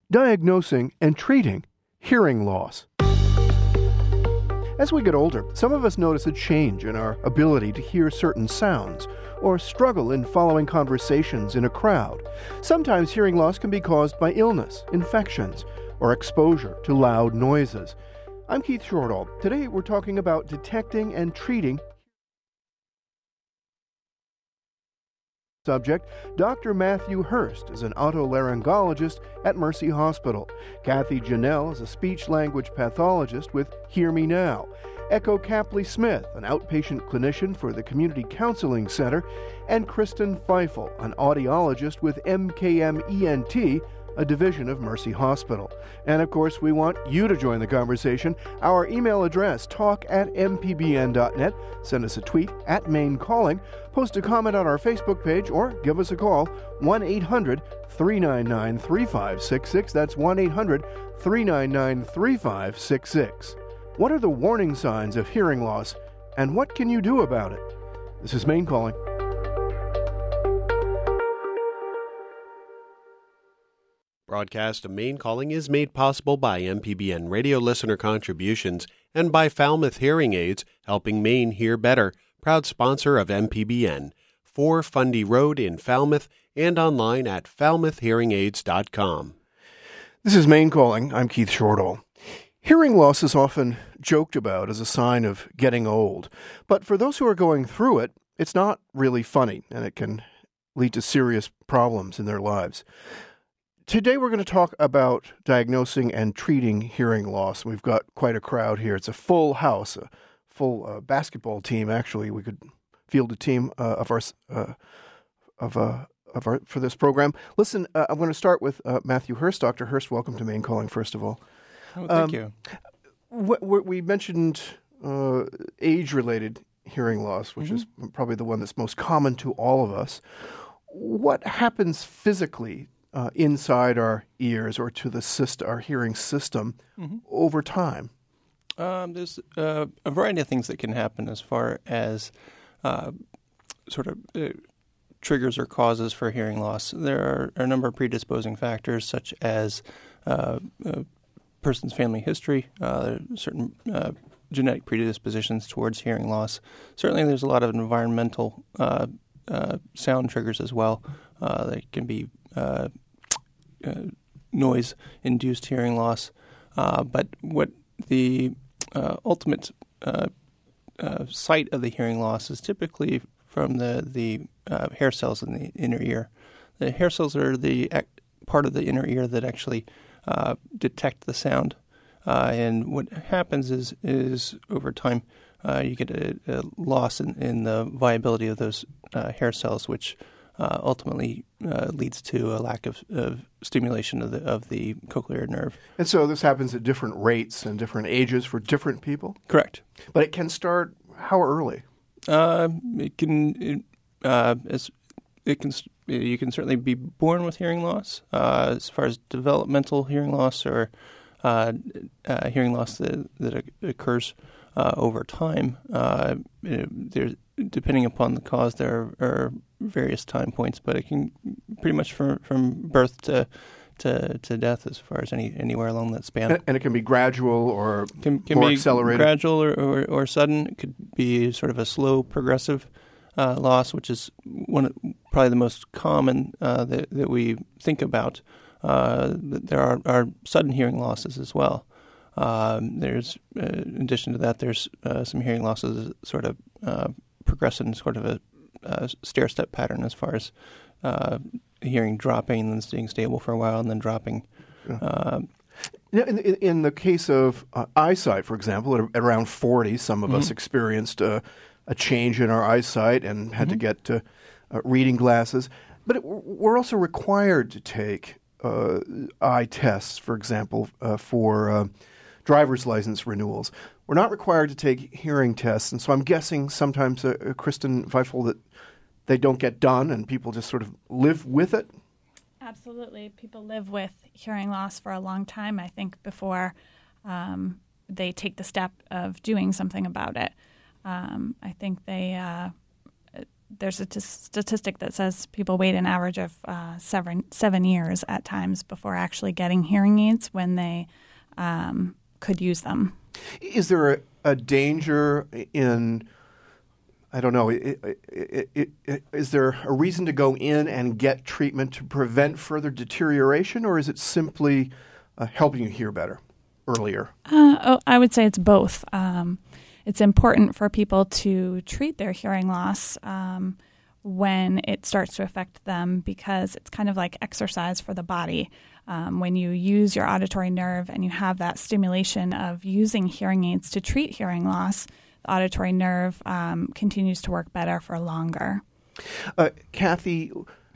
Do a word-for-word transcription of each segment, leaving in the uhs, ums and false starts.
diagnosing and treating hearing loss. As we get older, some of us notice a change in our ability to hear certain sounds or struggle in following conversations in a crowd. Sometimes hearing loss can be caused by illness, infections, or exposure to loud noises. I'm Keith Shortall. Today we're talking about detecting and treating subject. Doctor Matthew Hurst is an otolaryngologist at Mercy Hospital. Kathy Janelle is a speech-language pathologist with Hear Me Now. Echo Capley-Smith, an outpatient clinician for the Community Counseling Center, and Kristen Feifel, an audiologist with M K M E N T, a division of Mercy Hospital. And of course, we want you to join the conversation. Our email address, talk at m p b n dot net. Send us a tweet at Maine Calling. Post a comment on our Facebook page or give us a call, one eight hundred three nine nine three five six six. That's one eight hundred three nine nine three five six six. What are the warning signs of hearing loss, and what can you do about it? This is Maine Calling. Broadcast of Maine Calling is made possible by M P B N radio listener contributions and by Falmouth Hearing Aids, helping Maine hear better, proud sponsor of M P B N, four Fundy Road in Falmouth, and online at falmouth hearing aids dot com. This is Maine Calling. I'm Keith Shortall. Hearing loss is often joked about as a sign of getting old, but for those who are going through it, it's not really funny, and it can lead to serious problems in their lives. Today we're going to talk about diagnosing and treating hearing loss. We've got quite a crowd here. It's a full house, a full uh, basketball team. Actually, we could field a team uh, of our uh, of uh, of our for this program. Listen, uh, I'm going to start with uh, Matthew Hurst. Doctor Hurst, welcome to Maine Calling. First of all, oh, thank um, you. Wh- wh- we mentioned uh, age-related hearing loss, which mm-hmm. is probably the one that's most common to all of us. What happens physically Uh, inside our ears or to the syst- our hearing system mm-hmm. over time? Um, there's uh, a variety of things that can happen as far as uh, sort of uh, triggers or causes for hearing loss. There are a number of predisposing factors such as uh, a person's family history, uh, certain uh, genetic predispositions towards hearing loss. Certainly there's a lot of environmental uh, uh, sound triggers as well. Uh, that can be uh, uh, noise-induced hearing loss. Uh, but what the uh, ultimate uh, uh, site of the hearing loss is typically from the, the uh, hair cells in the inner ear. The hair cells are the ac- part of the inner ear that actually uh, detect the sound. Uh, and what happens is, is over time, uh, you get a, a loss in, in the viability of those uh, hair cells, which Uh, ultimately uh, leads to a lack of, of stimulation of the of the cochlear nerve. And so this happens at different rates and different ages for different people? Correct. But it can start how early? Uh, it can it, uh, as it can you can certainly be born with hearing loss. Uh, as far as developmental hearing loss or uh, uh, hearing loss that, that occurs uh, over time, uh, there's depending upon the cause, there are, are various time points, but it can pretty much from from birth to to, to death, as far as any anywhere along that span. And, and it can be gradual or can, can more be accelerated. Gradual or, or, or sudden. It could be sort of a slow, progressive uh, loss, which is one probably the most common uh, that that we think about. Uh, there are, are sudden hearing losses as well. Um, there's, uh, in addition to that, there's uh, some hearing losses sort of uh, progress in sort of a, a stair-step pattern as far as uh, hearing dropping and then staying stable for a while and then dropping. Yeah. Uh, in, in, in the case of uh, eyesight, for example, at, at around forty, some of mm-hmm. us experienced uh, a change in our eyesight and had mm-hmm. to get uh, uh, reading glasses. But it, we're also required to take uh, eye tests, for example, uh, for uh, driver's license renewals. We're not required to take hearing tests, and so I'm guessing sometimes, uh, uh, Kristen Feifel, that they don't get done and people just sort of live with it? Absolutely. People live with hearing loss for a long time, I think, before um, they take the step of doing something about it. Um, I think they uh, there's a t- statistic that says people wait an average of uh, seven seven years at times before actually getting hearing aids when they um, could use them. Is there a, a danger in, I don't know, it, it, it, it, is there a reason to go in and get treatment to prevent further deterioration, or is it simply uh, helping you hear better earlier? Uh, oh, I would say it's both. Um, it's important for people to treat their hearing loss um, when it starts to affect them, because it's kind of like exercise for the body. Um, when you use your auditory nerve and you have that stimulation of using hearing aids to treat hearing loss, the auditory nerve um, continues to work better for longer. Uh, Kathy,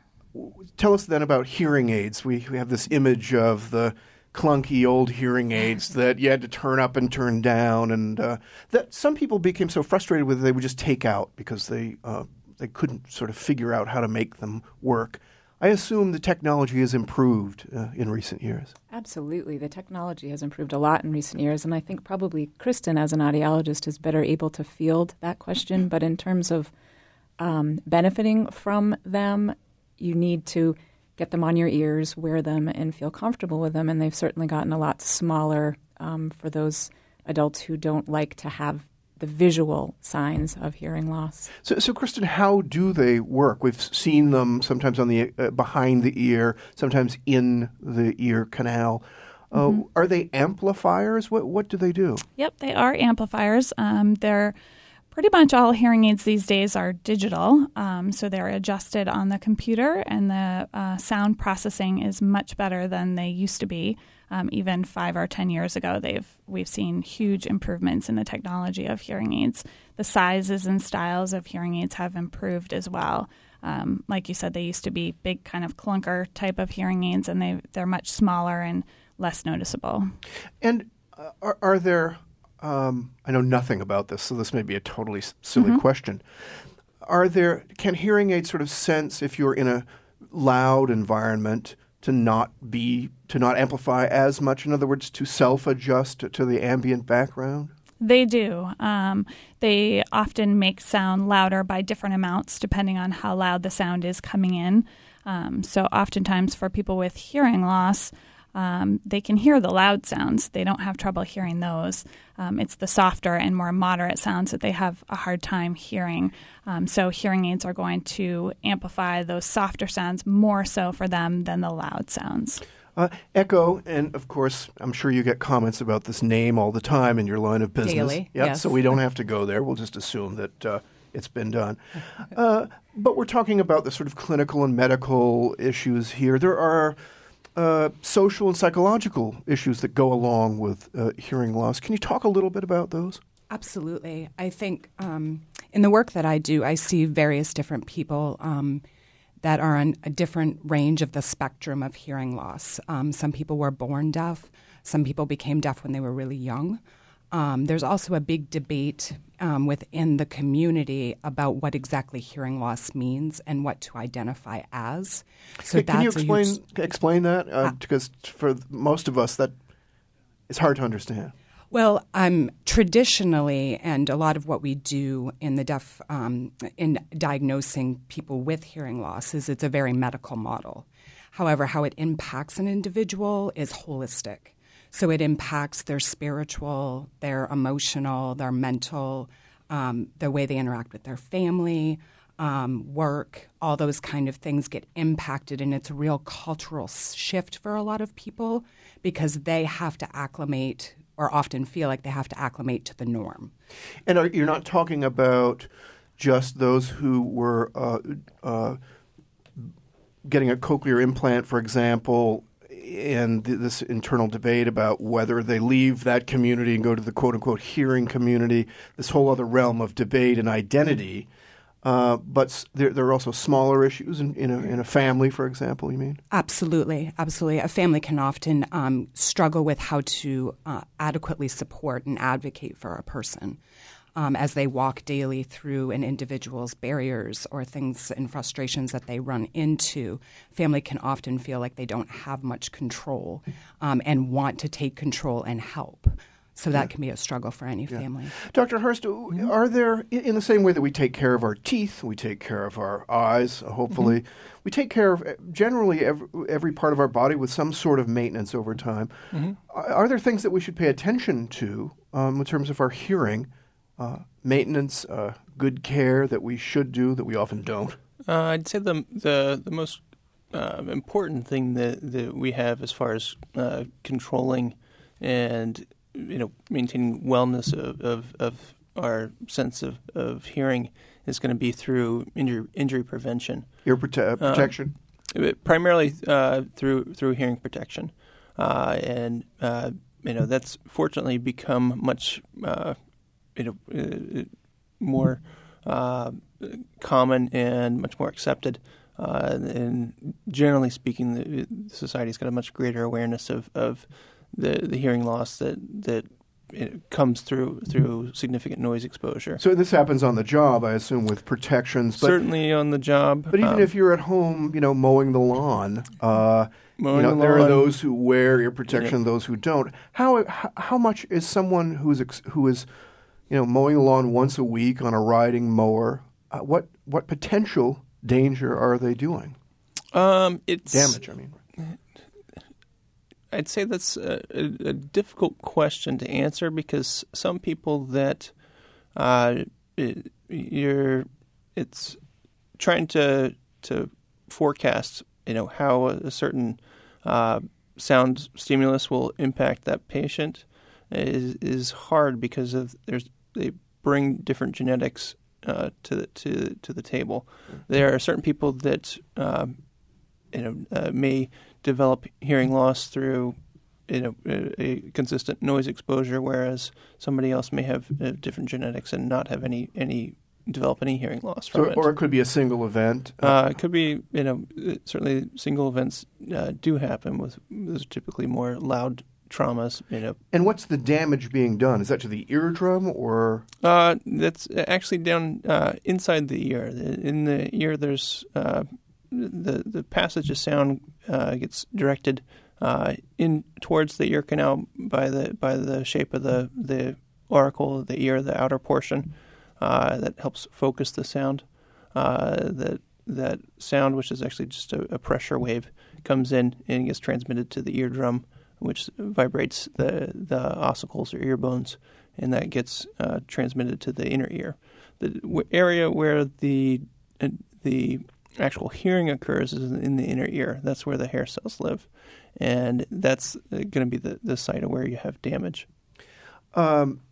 tell us then about hearing aids. We, we have this image of the clunky old hearing aids that you had to turn up and turn down, and uh, that some people became so frustrated with it they would just take out because they uh, they couldn't sort of figure out how to make them work. I assume the technology has improved uh, in recent years. Absolutely. The technology has improved a lot in recent years, and I think probably Kristen, as an audiologist, is better able to field that question. But in terms of um, benefiting from them, you need to get them on your ears, wear them, and feel comfortable with them. And they've certainly gotten a lot smaller um, for those adults who don't like to have the visual signs of hearing loss. So, so Kristen, how do they work? We've seen them sometimes on the uh, behind the ear, sometimes in the ear canal. Uh, mm-hmm. Are they amplifiers? What what do they do? Yep, they are amplifiers. Um, they're pretty much all hearing aids these days are digital, um, so they're adjusted on the computer, and the uh, sound processing is much better than they used to be. Um, even five or ten years ago, they've we've seen huge improvements in the technology of hearing aids. The sizes and styles of hearing aids have improved as well. Um, like you said, they used to be big kind of clunker type of hearing aids, and they they're much smaller and less noticeable. And uh, are, are there? Um, I know nothing about this, so this may be a totally silly mm-hmm. question. Are there? Can hearing aids sort of sense if you're in a loud environment to not be to not amplify as much? In other words, to self-adjust to, to the ambient background? They do. Um, they often make sound louder by different amounts depending on how loud the sound is coming in. Um, so oftentimes for people with hearing loss, um, they can hear the loud sounds. They don't have trouble hearing those. Um, it's the softer and more moderate sounds that they have a hard time hearing. Um, so hearing aids are going to amplify those softer sounds more so for them than the loud sounds. Uh, Echo, and of course, I'm sure you get comments about this name all the time in your line of business. Daily, yeah, yes. So we don't have to go there. We'll just assume that uh, it's been done. Uh, but we're talking about the sort of clinical and medical issues here. There are uh, social and psychological issues that go along with uh, hearing loss. Can you talk a little bit about those? Absolutely. I think um, in the work that I do, I see various different people um, that are on a different range of the spectrum of hearing loss. Um, some people were born deaf. Some people became deaf when they were really young. Um, there's also a big debate um, within the community about what exactly hearing loss means and what to identify as. So can, that's can you explain huge... explain that? Uh, uh, because for most of us, that it's hard to understand. Well, um, traditionally, and a lot of what we do in the deaf, um, in diagnosing people with hearing loss is it's a very medical model. However, how it impacts an individual is holistic. So it impacts their spiritual, their emotional, their mental, um, the way they interact with their family, um, work, all those kind of things get impacted, and it's a real cultural shift for a lot of people because they have to acclimate or often feel like they have to acclimate to the norm. And are, you're not talking about just those who were uh, uh, getting a cochlear implant, for example, and th- this internal debate about whether they leave that community and go to the quote-unquote hearing community, this whole other realm of debate and identity. Uh, but there, there are also smaller issues in, in, a, in a family, for example, you mean? Absolutely, absolutely. A family can often um, struggle with how to uh, adequately support and advocate for a person um, as they walk daily through an individual's barriers or things and frustrations that they run into. Family can often feel like they don't have much control um, and want to take control and help. So that can be a struggle for any Yeah. family. Doctor Hurst, are there, in the same way that we take care of our teeth, we take care of our eyes, hopefully, mm-hmm. we take care of generally every, every part of our body with some sort of maintenance over time. Mm-hmm. Are there things that we should pay attention to um, in terms of our hearing, uh, maintenance, uh, good care that we should do that we often don't? Uh, I'd say the the, the most uh, important thing that, that we have as far as uh, controlling and you know, maintaining wellness of, of, of our sense of, of hearing is going to be through injury, injury prevention. Ear prote- protection? Uh, primarily uh, through through hearing protection. Uh, and, uh, you know, that's fortunately become much, uh, you know, uh, more uh, common and much more accepted. Uh, and generally speaking, the, the society's got a much greater awareness of, of the the hearing loss that that it comes through through significant noise exposure. So this happens on the job, I assume, with protections. But, Certainly on the job. But even um, if you're at home, you know, mowing the lawn, uh, mowing you know, the there lawn, are those who wear ear protection, yeah. those who don't. How how much is someone who's ex- who is, you know, mowing the lawn once a week on a riding mower? Uh, what what potential danger are they doing? Um, it's damage. I mean. I'd say that's a, a, a difficult question to answer because some people that uh, it, you're it's trying to to forecast, you know, how a certain uh, sound stimulus will impact that patient is is hard because of there's they bring different genetics uh, to the, to to the table. There are certain people that uh, you know uh, may develop hearing loss through you know a, a consistent noise exposure, whereas somebody else may have uh, different genetics and not have any any develop any hearing loss from so, it. Or it could be a single event. Uh, it could be you know certainly single events uh, do happen with those are typically more loud traumas. You know, and what's the damage being done? Is that to the eardrum or? Uh, that's actually down uh, inside the ear. In the ear, there's uh, the the passage of sound uh, gets directed uh, in towards the ear canal by the by the shape of the the auricle of the ear, the outer portion uh, that helps focus the sound. Uh, that that sound, which is actually just a, a pressure wave, comes in and gets transmitted to the eardrum, which vibrates the the ossicles or ear bones, and that gets uh, transmitted to the inner ear. The w- area where the uh, the actual hearing occurs is in the inner ear. That's where the hair cells live, and that's going to be the, the site of where you have damage. Um,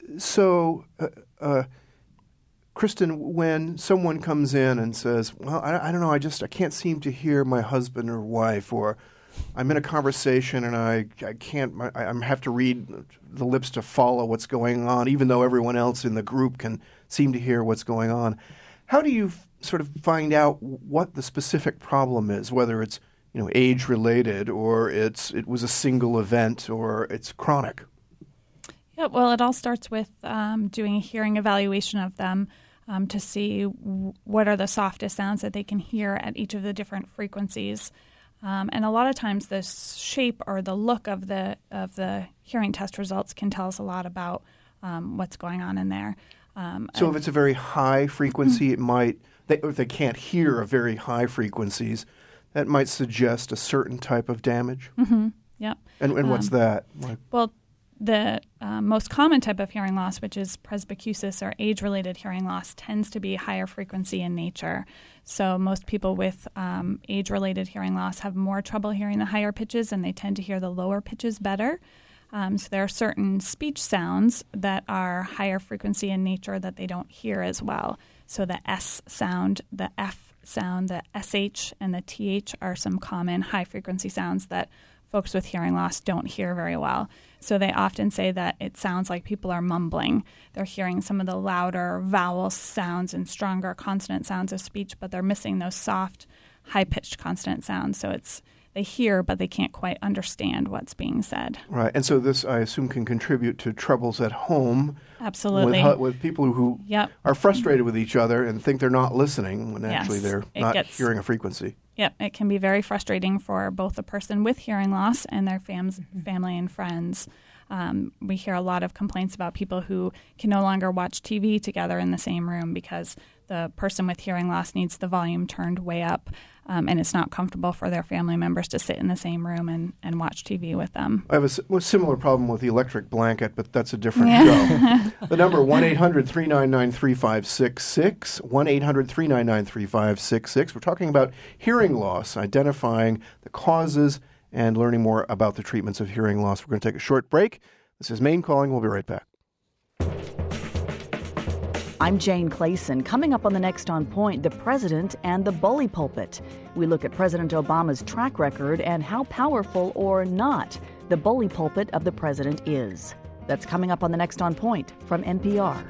so, uh, uh, Kristen, when someone comes in and says, well, I, I don't know, I just I can't seem to hear my husband or wife, or I'm in a conversation and I, I can't, I, I have to read the lips to follow what's going on, even though everyone else in the group can seem to hear what's going on. How do you f- sort of find out what the specific problem is, whether it's, you know, age-related or it's it was a single event or it's chronic? Yeah, well, it all starts with um, doing a hearing evaluation of them um, to see w- what are the softest sounds that they can hear at each of the different frequencies. Um, and a lot of times the shape or the look of the of the hearing test results can tell us a lot about um, what's going on in there. Um, so if it's a very high frequency, it might, they, or if they can't hear a very high frequencies, that might suggest a certain type of damage? Mm-hmm. Yep. And, and what's um, that? Like, well, the uh, most common type of hearing loss, which is presbycusis or age-related hearing loss, tends to be higher frequency in nature. So most people with um, age-related hearing loss have more trouble hearing the higher pitches, and they tend to hear the lower pitches better. Um, so there are certain speech sounds that are higher frequency in nature that they don't hear as well. So the S sound, the F sound, the S H, and the T H are some common high-frequency sounds that folks with hearing loss don't hear very well. So they often say that it sounds like people are mumbling. They're hearing some of the louder vowel sounds and stronger consonant sounds of speech, but they're missing those soft, high-pitched consonant sounds. So it's they hear, but they can't quite understand what's being said. right. And so this, I assume, can contribute to troubles at home. Absolutely. With, with people who Yep. are frustrated with each other and think they're not listening when Yes. actually they're It not gets- hearing a frequency. Yep, it can be very frustrating for both the person with hearing loss and their fam- family and friends. Um, we hear a lot of complaints about people who can no longer watch T V together in the same room because the person with hearing loss needs the volume turned way up, um, and it's not comfortable for their family members to sit in the same room and, and watch T V with them. I have a, s- a similar problem with the electric blanket, but that's a different yeah. show. The number one eight hundred three nine nine three five six six, one eight hundred three nine nine three five six six. We're talking about hearing loss, identifying the causes, and learning more about the treatments of hearing loss. We're going to take a short break. This is Maine Calling. We'll be right back. I'm Jane Clayson. Coming up on the next On Point, the president and the bully pulpit. We look at President Obama's track record and how powerful or not the bully pulpit of the president is. That's coming up on the next On Point from N P R.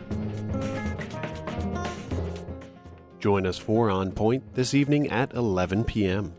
Join us for On Point this evening at eleven p.m.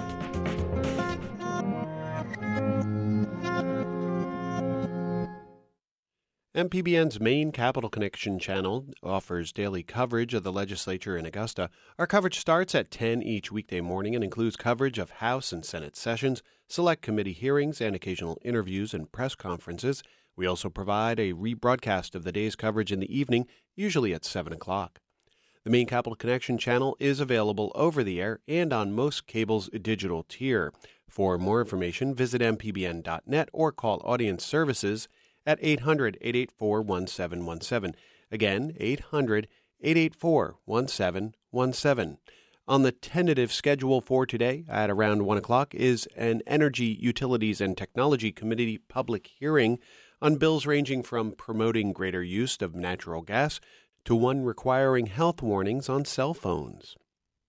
M P B N's Maine Capital Connection channel offers daily coverage of the legislature in Augusta. Our coverage starts at ten each weekday morning and includes coverage of House and Senate sessions, select committee hearings, and occasional interviews and press conferences. We also provide a rebroadcast of the day's coverage in the evening, usually at seven o'clock. The Maine Capital Connection channel is available over the air and on most cable's digital tier. For more information, visit m p b n dot net or call Audience Services at eight hundred, eight eight four, one seven one seven. Again, eight hundred, eight eight four, one seven one seven. On the tentative schedule for today at around one o'clock is an Energy, Utilities, and Technology Committee public hearing on bills ranging from promoting greater use of natural gas to one requiring health warnings on cell phones.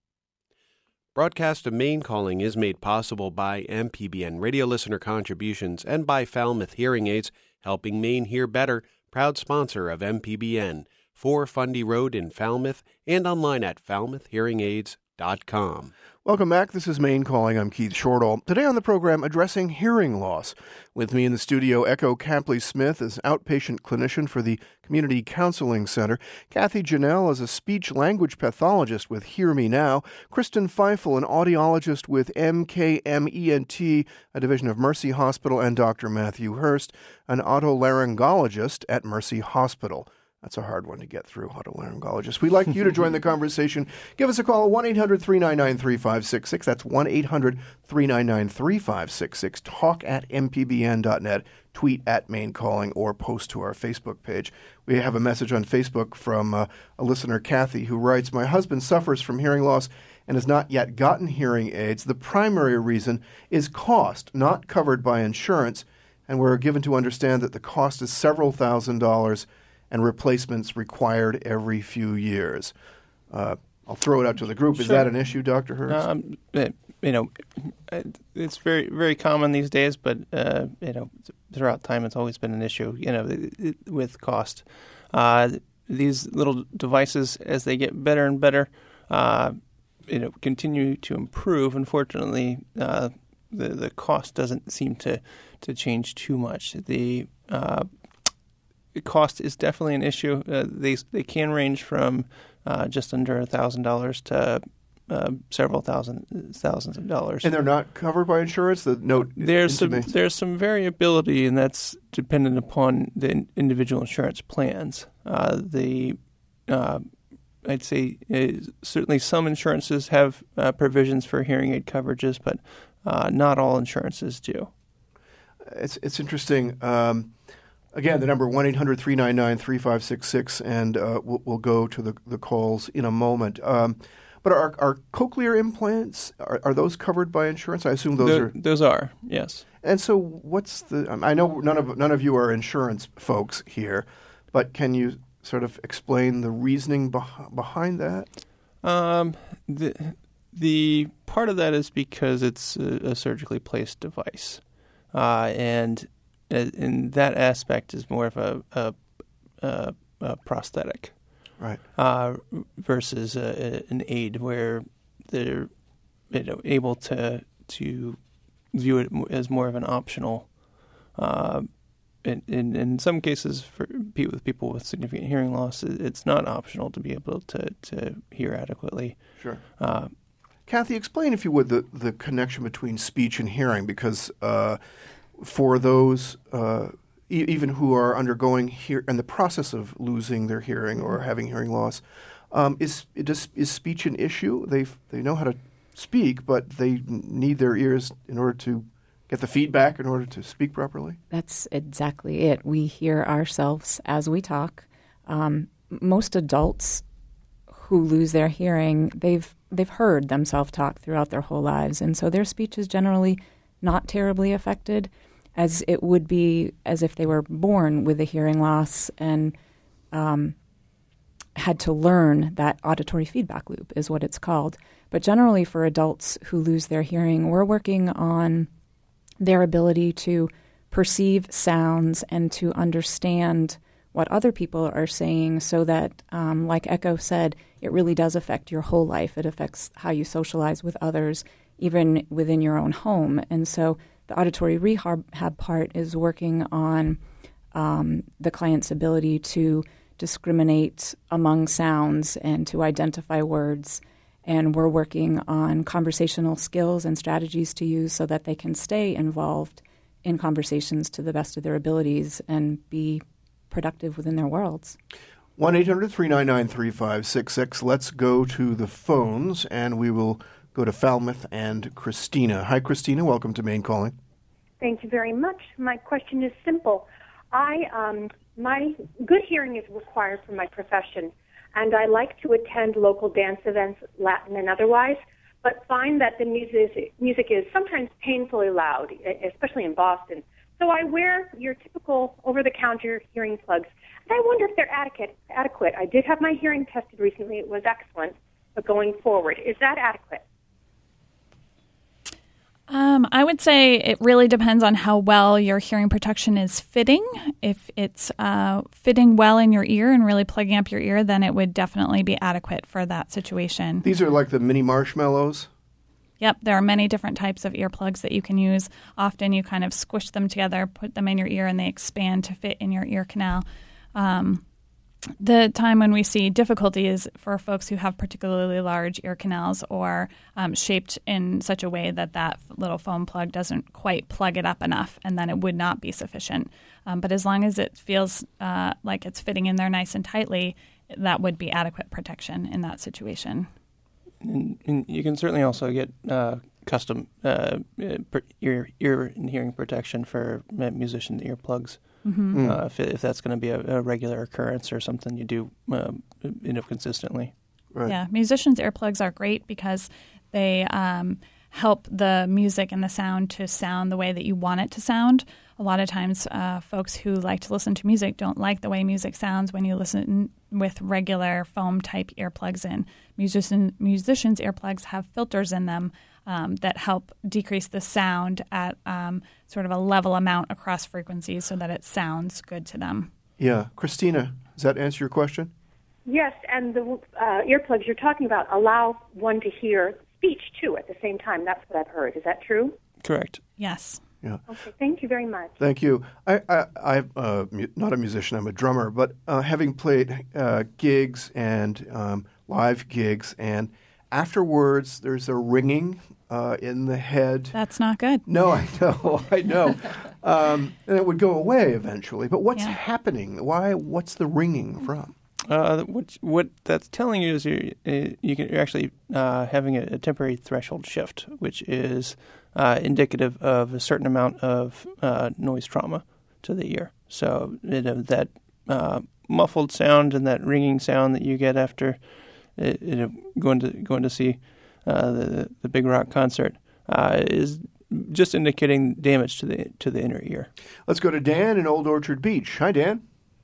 Broadcast of Maine Calling is made possible by M P B N radio listener contributions and by Falmouth Hearing Aids, helping Maine hear better, proud sponsor of M P B N, four Fundy Road in Falmouth, and online at falmouth hearing aids dot com. Welcome back. This is Maine Calling. I'm Keith Shortall. Today on the program, addressing hearing loss. With me in the studio, Echo Capley-Smith is outpatient clinician for the Community Counseling Center. Kathy Janelle is a speech-language pathologist with Hear Me Now. Kristen Feifel, an audiologist with M K M E N T, a division of Mercy Hospital, and Doctor Matthew Hurst, an otolaryngologist at Mercy Hospital. That's a hard one to get through, otolaryngologist. We'd like you to join the conversation. Give us a call, one eight hundred three nine nine three five six six. That's one eight hundred three nine nine three five six six. Talk at m p b n dot net, tweet at Maine Calling, or post to our Facebook page. We have a message on Facebook from uh, a listener, Kathy, who writes, "My husband suffers from hearing loss and has not yet gotten hearing aids. The primary reason is cost, not covered by insurance, and we're given to understand that the cost is several thousand dollars and replacements required every few years." Uh, I'll throw it out to the group. Is Sure. that an issue, Doctor Hurst? Um, it, you know, it's very very common these days, but uh, you know, throughout time, it's always been an issue. You know, with cost. Uh, these little devices, as they get better and better, uh, you know, continue to improve. Unfortunately, uh, the the cost doesn't seem to to change too much. The uh, cost is definitely an issue. Uh, they they can range from uh, just under a thousand dollars to uh, several thousand thousands of dollars. And they're not covered by insurance? The note There's some intimates- there's some variability, and that's dependent upon the in- individual insurance plans. Uh, the uh, I'd say uh, certainly some insurances have uh, provisions for hearing aid coverages, but uh, not all insurances do. It's it's interesting. Um, again, the number one eight hundred three nine nine three five six six, and uh, we'll, we'll go to the, the calls in a moment. Um, but are, are cochlear implants, are, are those covered by insurance? I assume those Tho- are. Those are, yes. And so what's the – I know none of none of you are insurance folks here, but can you sort of explain the reasoning beh- behind that? Um, the the part of that is because it's a, a surgically placed device, uh, and in that aspect is more of a, a, a, a prosthetic, Right. uh, versus a, a, an aid where they're you know able to to view it as more of an optional. Uh, in, in in some cases, for people with people with significant hearing loss, it's not optional to be able to, to hear adequately. Sure. Uh, Kathy, explain, if you would, the, the connection between speech and hearing, because uh, for those uh, e- even who are undergoing hear in the process of losing their hearing or having hearing loss, um, is is is speech an issue? They they know how to speak, but they need their ears in order to get the feedback in order to speak properly? That's exactly it. We hear ourselves as we talk. Um, most adults who lose their hearing, they've they've heard themselves talk throughout their whole lives, and so their speech is generally not terribly affected, as it would be as if they were born with a hearing loss and um, had to learn that auditory feedback loop, is what it's called. But generally for adults who lose their hearing, we're working on their ability to perceive sounds and to understand what other people are saying, so that, um, like Echo said, it really does affect your whole life. It affects how you socialize with others, even within your own home. And so the auditory rehab part is working on um, the client's ability to discriminate among sounds and to identify words. And we're working on conversational skills and strategies to use so that they can stay involved in conversations to the best of their abilities and be productive within their worlds. one eight hundred three nine nine three five six six. Let's go to the phones, and we will go to Falmouth and Christina. Hi, Christina. Welcome to Maine Calling. Thank you very much. My question is simple. I um, my good hearing is required for my profession, and I like to attend local dance events, Latin and otherwise, but find that the music music is sometimes painfully loud, especially in Boston. So I wear your typical over-the-counter hearing plugs, and I wonder if they're adequate. Adequate. I did have my hearing tested recently. It was excellent. But going forward, is that adequate? Um, I would say it really depends on how well your hearing protection is fitting. If it's uh, fitting well in your ear and really plugging up your ear, then it would definitely be adequate for that situation. These are like the mini marshmallows? Yep, there are many different types of earplugs that you can use. Often you kind of squish them together, put them in your ear, and they expand to fit in your ear canal. Um, the time when we see difficulty is for folks who have particularly large ear canals or um, shaped in such a way that that little foam plug doesn't quite plug it up enough, and then it would not be sufficient. Um, but as long as it feels uh, like it's fitting in there nice and tightly, that would be adequate protection in that situation. And, and you can certainly also get uh, custom uh, ear, ear and hearing protection for musician earplugs. Mm-hmm. Uh, if, if that's going to be a, a regular occurrence or something you do uh, you know, consistently. Right. Yeah, musicians' earplugs are great because they um, help the music and the sound to sound the way that you want it to sound. A lot of times uh, folks who like to listen to music don't like the way music sounds when you listen with regular foam-type earplugs in. Musician, musicians' earplugs have filters in them um, that help decrease the sound at um, sort of a level amount across frequencies so that it sounds good to them. Yeah. Christina, does that answer your question? Yes, and the uh, earplugs you're talking about allow one to hear speech, too, at the same time. That's what I've heard. Is that true? Correct. Yes. Yeah. Okay, thank you very much. Thank you. I, I, I'm uh, mu- not a musician, I'm a drummer, but uh, having played uh, gigs and um, live gigs, and afterwards there's a ringing uh, in the head. That's not good. No, I know, I know. um, and it would go away eventually. But what's Yeah. happening? Why? What's the ringing from? Uh, what what that's telling you is you're, you can, you're actually uh, having a, a temporary threshold shift, which is uh, indicative of a certain amount of uh, noise trauma to the ear. So you know, that uh, muffled sound and that ringing sound that you get after you know, going to going to see uh, the the big rock concert uh, is just indicating damage to the to the inner ear. Let's go to Dan in Old Orchard Beach. Hi, Dan.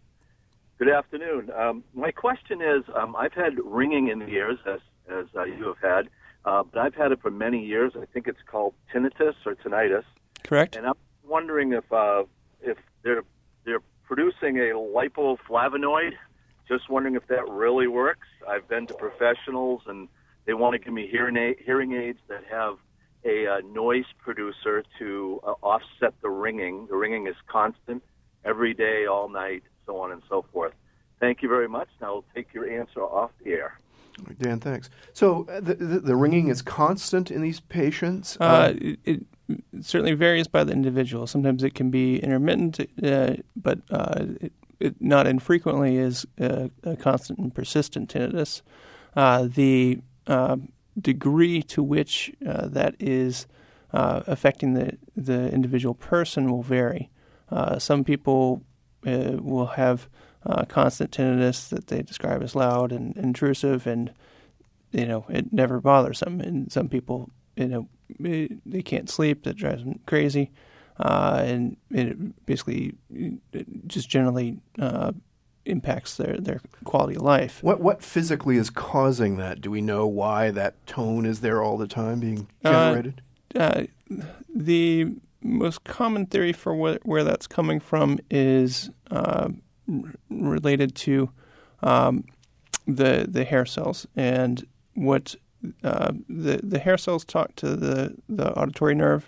Good afternoon. Um, my question is, um, I've had ringing in the ears, as, as uh, you have had, uh, but I've had it for many years. I think it's called tinnitus or tinnitus. Correct. And I'm wondering if uh, if they're they're producing a lipoflavonoid. Just wondering if that really works. I've been to professionals, and they want to give me hearing aid, hearing aids that have a uh, noise producer to uh, offset the ringing. The ringing is constant every day, all night, so on and so forth. Thank you very much. Now I'll take your answer off the air. Dan, thanks. So uh, the, the the ringing is constant in these patients. Uh, it, it, certainly varies by the individual. Sometimes it can be intermittent, uh, but uh, it, it not infrequently is a, a constant and persistent tinnitus. Uh, the uh, degree to which uh, that is uh, affecting the, the individual person will vary. Uh, some people uh, will have uh, constant tinnitus that they describe as loud and intrusive, and you know it never bothers them. And some people, you know, they can't sleep. That drives them crazy, uh, and it basically it just generally uh, impacts their, their quality of life. What what physically is causing that? Do we know why that tone is there all the time being generated? Uh, uh, the most common theory for wh- where that's coming from is uh, r- related to um, the the hair cells, and what uh, the the hair cells talk to the, the auditory nerve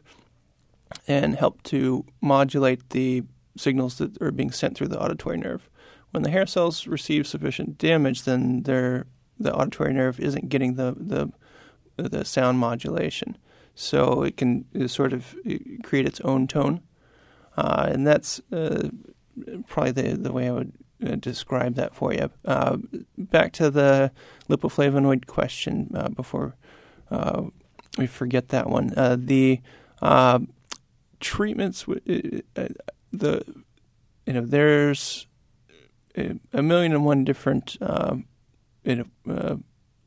and help to modulate the signals that are being sent through the auditory nerve. When the hair cells receive sufficient damage, then their the auditory nerve isn't getting the the, the sound modulation. So it can sort of create its own tone, uh, and that's uh, probably the, the way I would uh, describe that for you. Uh, back to the lipoflavonoid question uh, before uh, we forget that one. Uh, the uh, treatments, uh, the you know, there's a million and one different uh, you know.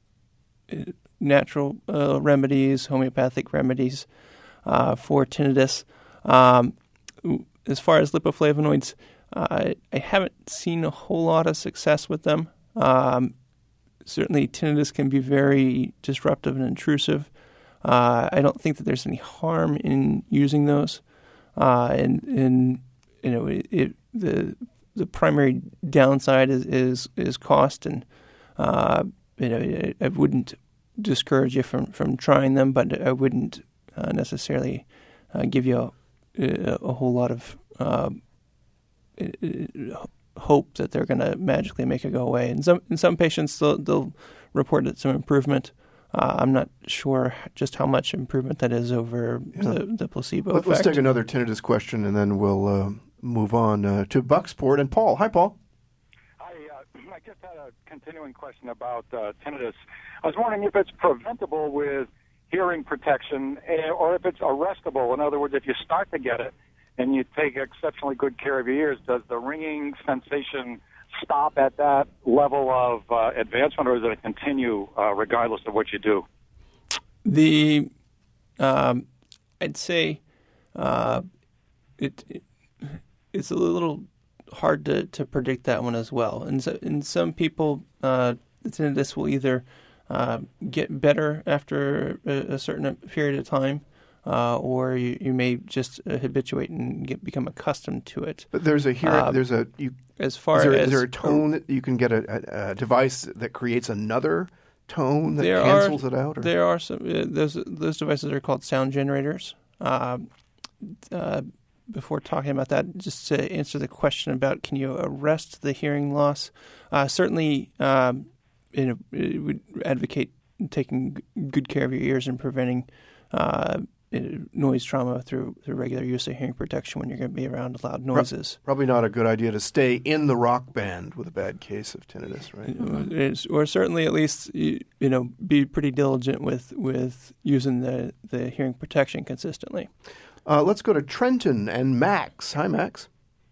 Uh, natural uh, remedies, homeopathic remedies uh, for tinnitus. Um, as far as lipoflavonoids, uh, I haven't seen a whole lot of success with them. Um, certainly, tinnitus can be very disruptive and intrusive. Uh, I don't think that there's any harm in using those. Uh, and, and you know, it, it, the the primary downside is is, is cost, and uh, you know, I, I wouldn't discourage you from, from trying them, but I wouldn't uh, necessarily uh, give you a, a whole lot of uh, hope that they're going to magically make it go away. And some in some patients, they'll, they'll report some improvement. Uh, I'm not sure just how much improvement that is over yeah. the, the placebo Let, effect. Let's take another tinnitus question, and then we'll uh, move on uh, to Bucksport and Paul. Hi, Paul. Hi. Uh, I just had a continuing question about uh, tinnitus. I was wondering if it's preventable with hearing protection or if it's arrestable. In other words, if you start to get it and you take exceptionally good care of your ears, does the ringing sensation stop at that level of uh, advancement, or does it continue uh, regardless of what you do? The um, I'd say uh, it, it it's a little hard to, to predict that one as well. And so, in some people, uh, the tinnitus will either Uh, get better after a, a certain period of time, uh, or you, you may just uh, habituate and get, become accustomed to it. But there's a here, uh, there's a you. As far is there, as is there a tone that you can get a, a, a device that creates another tone that there cancels are, it out? Or? There are some. Uh, those those devices are called sound generators. Uh, uh, before talking about that, just to answer the question about can you arrest the hearing loss, uh, certainly. Um, You know, it would advocate taking good care of your ears and preventing uh, noise trauma through through regular use of hearing protection when you're going to be around loud noises. Probably not a good idea to stay in the rock band with a bad case of tinnitus, right? It's, or certainly at least you, you know be pretty diligent with with using the, the hearing protection consistently. Uh, let's go to Trenton and Max. Hi, Max.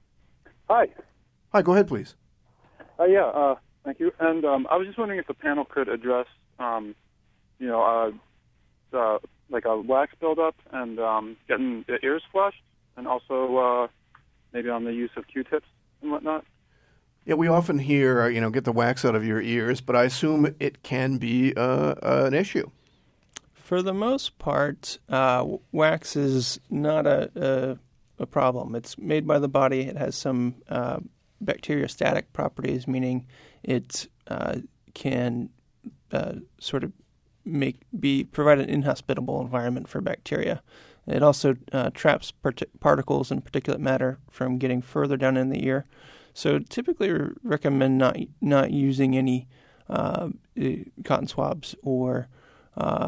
Hi. Hi. Go ahead, please. Uh, yeah. Uh, Thank you. And um, I was just wondering if the panel could address, um, you know, uh, the, like a wax buildup and um, getting the ears flushed, and also uh, maybe on the use of Q-tips and whatnot. Yeah, we often hear, you know, get the wax out of your ears, but I assume it can be uh, uh, an issue. For the most part, uh, wax is not a, a a problem. It's made by the body. It has some uh, bacteriostatic properties, meaning it uh, can uh, sort of make be provide an inhospitable environment for bacteria. It also uh, traps part- particles and particulate matter from getting further down in the ear. So typically we recommend not not using any uh, cotton swabs or uh,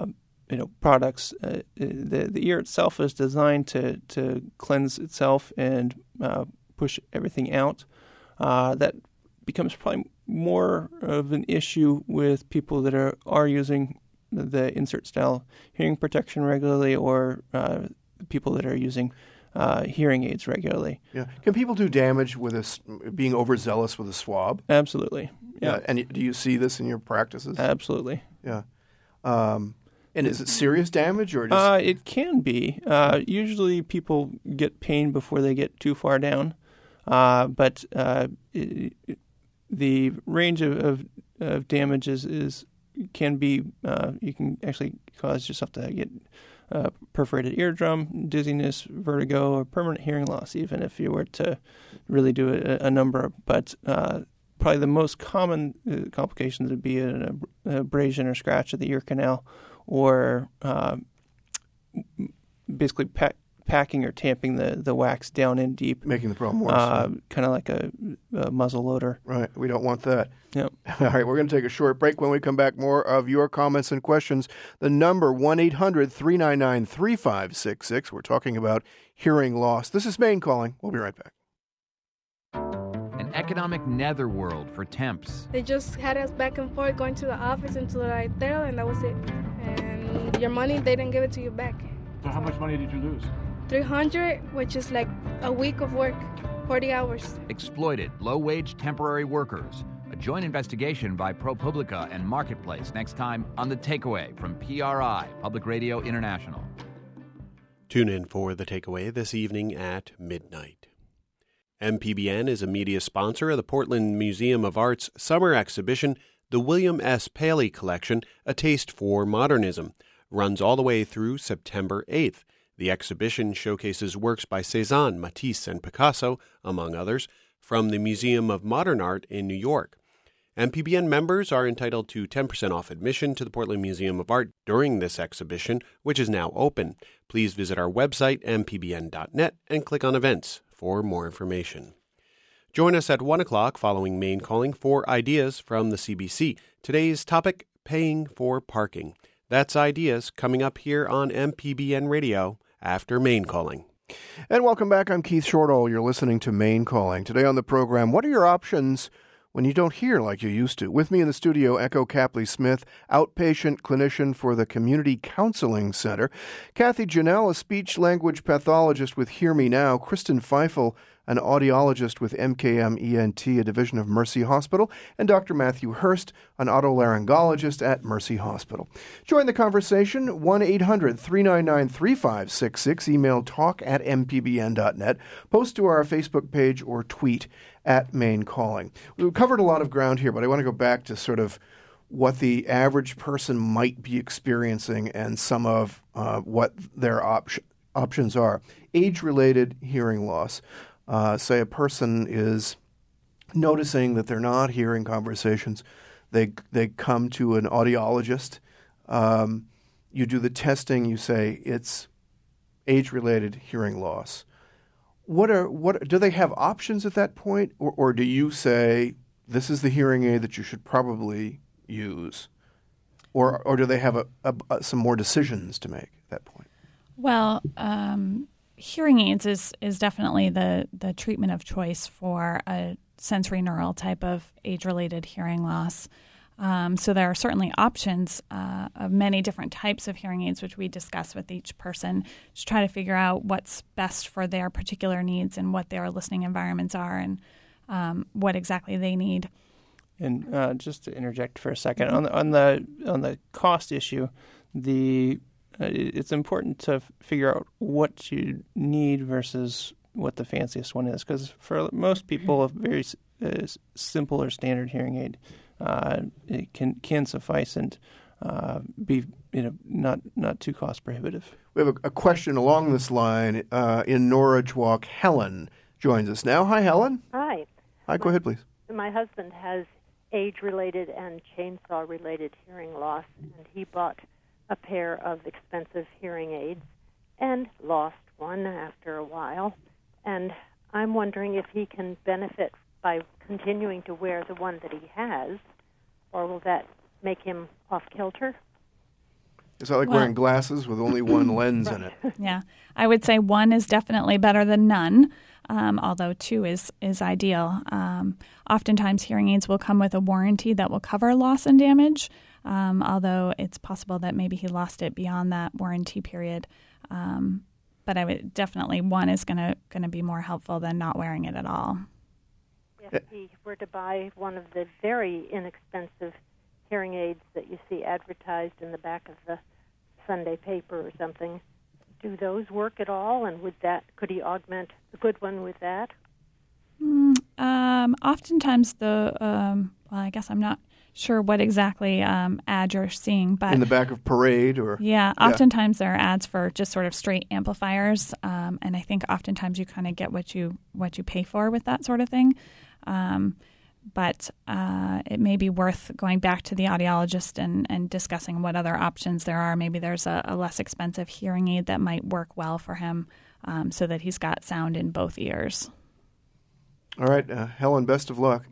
you know products. Uh, the the ear itself is designed to to cleanse itself and uh, push everything out. Uh, that becomes probably more of an issue with people that are are using the insert style hearing protection regularly, or uh, people that are using uh, hearing aids regularly. Yeah. Can people do damage with a, s- being overzealous with a swab? Absolutely. Yeah. Yeah. And do you see this in your practices? Absolutely. Yeah. Um, and is it serious damage or just? Uh, it can be. Uh, usually, people get pain before they get too far down, uh, but uh, it, it, the range of, of, of damage is, is can be. Uh, you can actually cause yourself to get uh, perforated eardrum, dizziness, vertigo, or permanent hearing loss, even if you were to really do a, a number. But uh, probably the most common uh, complications would be an abrasion or scratch of the ear canal, or uh, basically pack, packing or tamping the, the wax down in deep. Making the problem worse. Uh, kind of like a, a muzzle loader. Right. We don't want that. Yep. All right. We're going to take a short break. When we come back, more of your comments and questions. The number, one eight hundred three nine nine three five six six. We're talking about hearing loss. This is Maine Calling. We'll be right back. An economic netherworld for temps. They just had us back and forth going to the office and to the hotel, and that was it. And your money, they didn't give it to you back. So how much money did you lose? three hundred, which is like a week of work, forty hours. Exploited low-wage temporary workers. A joint investigation by ProPublica and Marketplace next time on The Takeaway from P R I, Public Radio International. Tune in for The Takeaway this evening at midnight. M P B N is a media sponsor of the Portland Museum of Art's summer exhibition, The William S. Paley Collection, A Taste for Modernism, runs all the way through September eighth. The exhibition showcases works by Cézanne, Matisse, and Picasso, among others, from the Museum of Modern Art in New York. M P B N members are entitled to ten percent off admission to the Portland Museum of Art during this exhibition, which is now open. Please visit our website, m p b n dot net, and click on Events for more information. Join us at one o'clock following Maine Calling for ideas from the C B C. Today's topic, paying for parking. That's Ideas coming up here on M P B N Radio after Maine Calling. And welcome back. I'm Keith Shortall. You're listening to Maine Calling. Today on the program, what are your options when you don't hear like you used to? With me in the studio, Echo Capley-Smith, outpatient clinician for the Community Counseling Center. Kathy Janelle, a speech-language pathologist with Hear Me Now. Kristen Feifel, an audiologist with M K M E N T, a division of Mercy Hospital. And Doctor Matthew Hurst, an otolaryngologist at Mercy Hospital. Join the conversation, one eight hundred three nine nine three five six six. Email talk at m p b n dot net. Post to our Facebook page or tweet at Maine Calling. We've covered a lot of ground here, but I want to go back to sort of what the average person might be experiencing and some of uh, what their op- options are. Age-related hearing loss. Uh, say a person is noticing that they're not hearing conversations. They they come to an audiologist. Um, you do the testing. You say it's age-related hearing loss. What are what do they have options at that point, or, or do you say this is the hearing aid that you should probably use, or or do they have a, a, a, some more decisions to make at that point? Well, um, hearing aids is is definitely the the treatment of choice for a sensory neural type of age-related hearing loss. Um, so there are certainly options uh, of many different types of hearing aids, which we discuss with each person to try to figure out what's best for their particular needs and what their listening environments are and um, what exactly they need. And uh, just to interject for a second, on the on the on the cost issue, the uh, it's important to f- figure out what you need versus what the fanciest one is, because for most people, a very uh, simple or standard hearing aid uh, it can can suffice and uh, be you know not not too cost prohibitive. We have a, a question along this line uh, in Norwich Walk. Helen joins us now. Hi, Helen. Hi. Hi. Go ahead, please. My husband has age-related and chainsaw-related hearing loss, and he bought a pair of expensive hearing aids and lost one after a while. And I'm wondering if he can benefit by continuing to wear the one that he has, or will that make him off kilter? Is that like Well- wearing glasses with only one lens in it? Yeah, I would say one is definitely better than none, um, although two is, is ideal. Um, oftentimes, hearing aids will come with a warranty that will cover loss and damage, um, although it's possible that maybe he lost it beyond that warranty period. Um, but I would definitely, one is going to going to be more helpful than not wearing it at all. If he were to buy one of the very inexpensive hearing aids that you see advertised in the back of the Sunday paper or something, do those work at all? And would that could he augment the good one with that? Mm, um, oftentimes, the um, well, I guess I'm not sure what exactly um, ad you're seeing, but In the back of Parade or... yeah, oftentimes there are ads for just sort of straight amplifiers, um, and I think oftentimes you kind of get what you what you pay for with that sort of thing. Um, but uh, it may be worth going back to the audiologist and, and discussing what other options there are. Maybe there's a, a less expensive hearing aid that might work well for him, um, so that he's got sound in both ears. All right, uh, Helen, best of luck.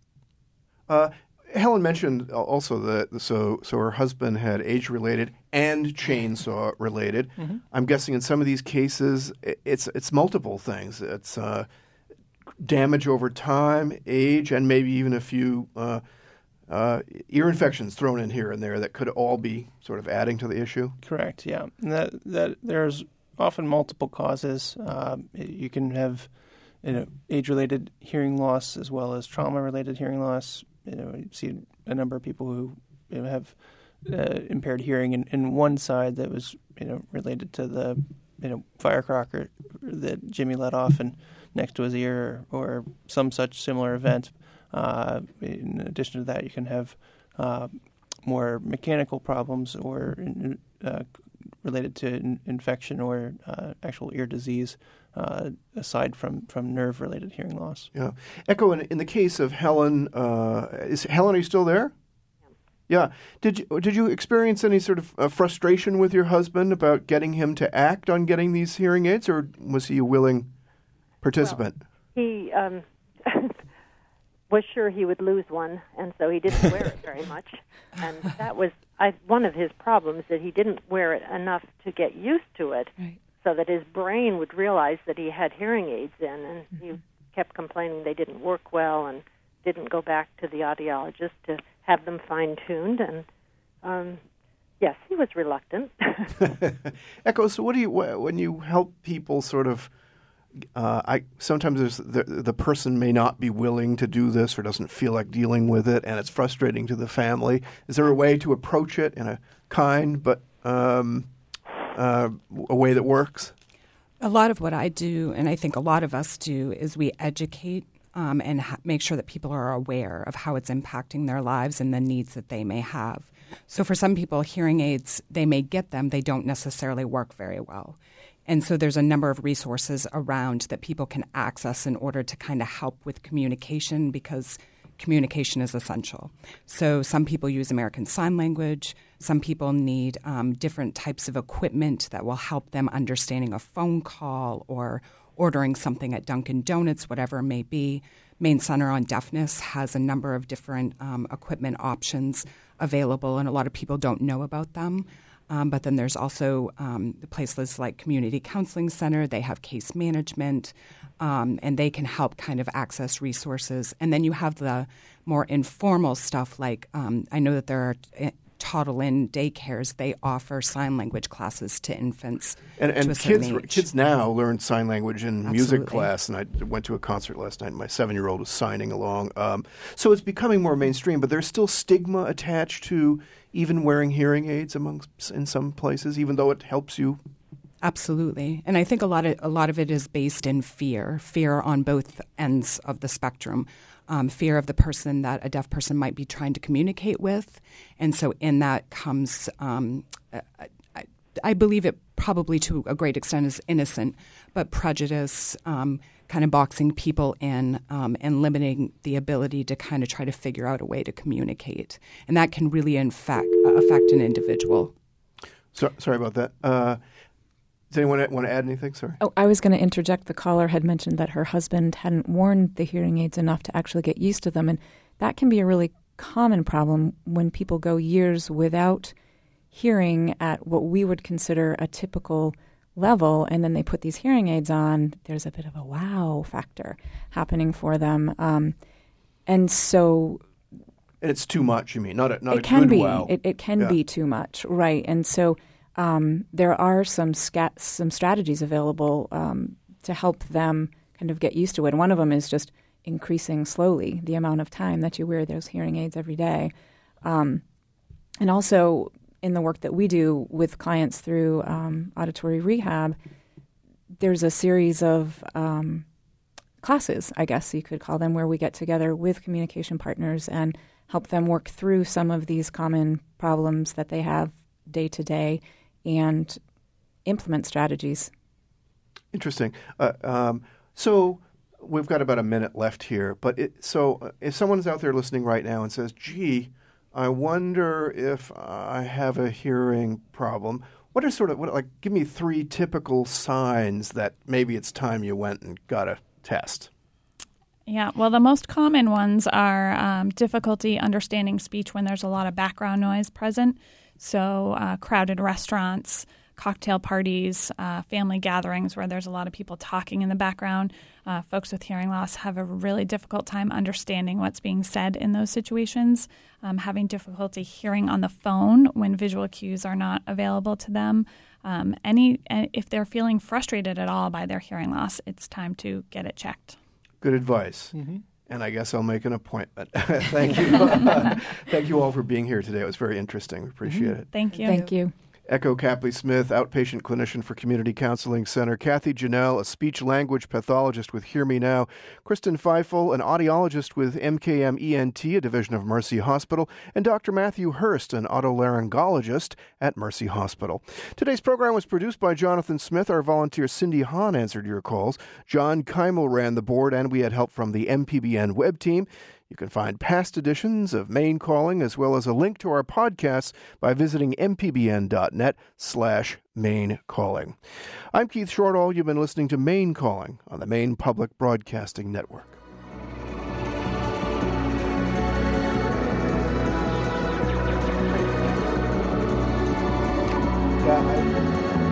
Uh, Helen mentioned also that so so her husband had age-related and chainsaw-related. Mhm. I'm guessing in some of these cases i- it's it's multiple things. It's uh, damage over time, age, and maybe even a few uh, uh, ear infections thrown in here and there that could all be sort of adding to the issue. Correct. Yeah, and that that there's often multiple causes. Um, you can have, you know, age-related hearing loss as well as trauma-related hearing loss. You know, you see a number of people who, you know, have uh, impaired hearing in, in one side that was, you know, related to the, you know, firecracker that Jimmy let off and next to his ear, or, or some such similar event. Uh, in addition to that, you can have uh, more mechanical problems or uh, related to in- infection or uh, actual ear disease, uh, aside from, from nerve-related hearing loss. Yeah. Echo, in, in the case of Helen, uh, is Helen, are you still there? Yeah. Did you, did you experience any sort of uh, frustration with your husband about getting him to act on getting these hearing aids, or was he a willing participant? Well, he um, was sure he would lose one, and so he didn't wear it very much. And that was I, one of his problems, that he didn't wear it enough to get used to it, Right. so that his brain would realize that he had hearing aids in, and Mm-hmm. he kept complaining they didn't work well and didn't go back to the audiologist to have them fine-tuned. And um, yes, he was reluctant. Echo, so what do you, wh- when you help people sort of, uh, I sometimes there's the, the person may not be willing to do this or doesn't feel like dealing with it, and it's frustrating to the family. Is there a way to approach it in a kind but um, uh, a way that works? A lot of what I do, and I think a lot of us do, is we educate um, and ha- make sure that people are aware of how it's impacting their lives and the needs that they may have. So for some people, hearing aids, they may get them, they don't necessarily work very well. And so there's a number of resources around that people can access in order to kind of help with communication, because communication is essential. So some people use American Sign Language. Some people need um, different types of equipment that will help them understanding a phone call or ordering something at Dunkin' Donuts, whatever it may be. Maine Center on Deafness has a number of different um, equipment options available, and a lot of people don't know about them. Um, but then there's also um, places like Community Counseling Center. They have case management, um, and they can help kind of access resources. And then you have the more informal stuff, like um, I know that there are uh, Toddle-in daycares. They offer sign language classes to infants. And, to and a certain kids age. kids now learn sign language in music Absolutely. class, and I went to a concert last night, and my seven-year-old was signing along. Um, so it's becoming more mainstream, but there's still stigma attached to even wearing hearing aids among, in some places, even though it helps you. Absolutely. And I think a lot of a lot of it is based in fear, fear on both ends of the spectrum. Um, fear of the person that a deaf person might be trying to communicate with. And so in that comes, um, I, I believe it probably to a great extent is innocent, but prejudice, um, kind of boxing people in um, and limiting the ability to kind of try to figure out a way to communicate. And that can really infect, uh, affect an individual. So, sorry about that. Uh, Does anyone want to add anything? Sorry. Oh, I was going to interject. The caller had mentioned that her husband hadn't worn the hearing aids enough to actually get used to them. And that can be a really common problem when people go years without hearing at what we would consider a typical level, and then they put these hearing aids on, there's a bit of a wow factor happening for them. Um, and so... It's too much, you mean? Not a, not it a can good be. wow. It, it can yeah. be too much, right. And so um, there are some scat- some strategies available um, to help them kind of get used to it. One of them is just increasing slowly the amount of time that you wear those hearing aids every day. Um, and also... in the work that we do with clients through um, auditory rehab, there's a series of um, classes, I guess you could call them, where we get together with communication partners and help them work through some of these common problems that they have day to day and implement strategies. Interesting. Uh, um, so we've got about a minute left here, but it, so if someone's out there listening right now and says, gee, I wonder if I have a hearing problem. What are sort of, what, like, give me three typical signs that maybe it's time you went and got a test? Yeah, well, the most common ones are um, difficulty understanding speech when there's a lot of background noise present. So uh, crowded restaurants, cocktail parties, uh, family gatherings where there's a lot of people talking in the background. Uh, folks with hearing loss have a really difficult time understanding what's being said in those situations, um, having difficulty hearing on the phone when visual cues are not available to them. Um, any, if they're feeling frustrated at all by their hearing loss, it's time to get it checked. Good advice. Mm-hmm. And I guess I'll make an appointment. Thank you. Thank you all for being here today. It was very interesting. We appreciate mm-hmm. it. Thank you. Thank you. Echo Capley-Smith, outpatient clinician for Community Counseling Center. Kathy Janelle, a speech-language pathologist with Hear Me Now. Kristen Feifel, an audiologist with M K M E N T, a division of Mercy Hospital. And Doctor Matthew Hurst, an otolaryngologist at Mercy Hospital. Today's program was produced by Jonathan Smith. Our volunteer Cindy Hahn answered your calls. John Keimel ran the board, and we had help from the M P B N web team. You can find past editions of Maine Calling as well as a link to our podcasts by visiting mpbn.net slash Maine Calling. I'm Keith Shortall. You've been listening to Maine Calling on the Maine Public Broadcasting Network. Yeah, I-